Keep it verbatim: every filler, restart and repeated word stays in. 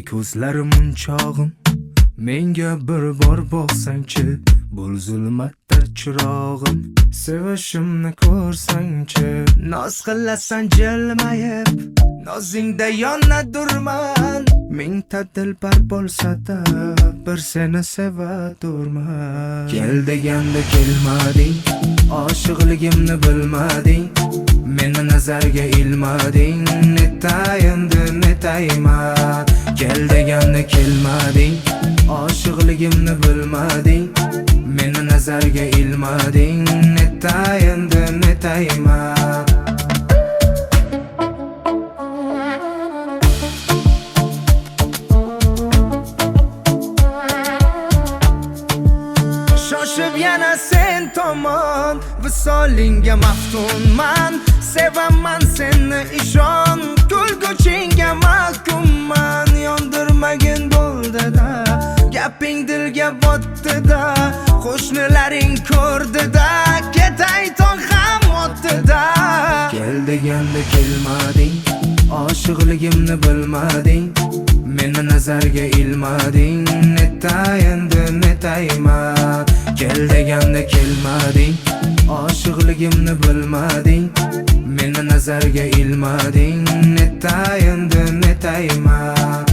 Ko'zlarim munchog'im, menga bir bor boqsangchi, bul zulmatda chirog'im, sevishimni ko'rsangchi. Noz qilasan jilmayib, nozingda yonadurman. Mingta dilbar bo'lsa-da, bir seni sevadurman. Kel deganda kelmading, oshiqligimni bilmading, meni nazarga ilmading. Netayindi netayman. Kel deganda kelmading, oshiqligimni bilmading, meni nazarga ilmading. Netayindi netayman. Shoshib yana sen tomon, visolinga maftunman. Sevaman seni ishon, kulguchinga mahkumman. Yondirmagin bo'ldi-da, gaping dilga botdi-da, qo'shnilaring ko'rdi-da, ketay tong ham o'tdi-da. Kel deganda kelmading, oshiqligimni bilmading, meni nazarga ilmading. Netayindi netayman. Kel deganda kelmading, oshiqligimni bilmading, meni nazarga ilmading. Netayindi netayman.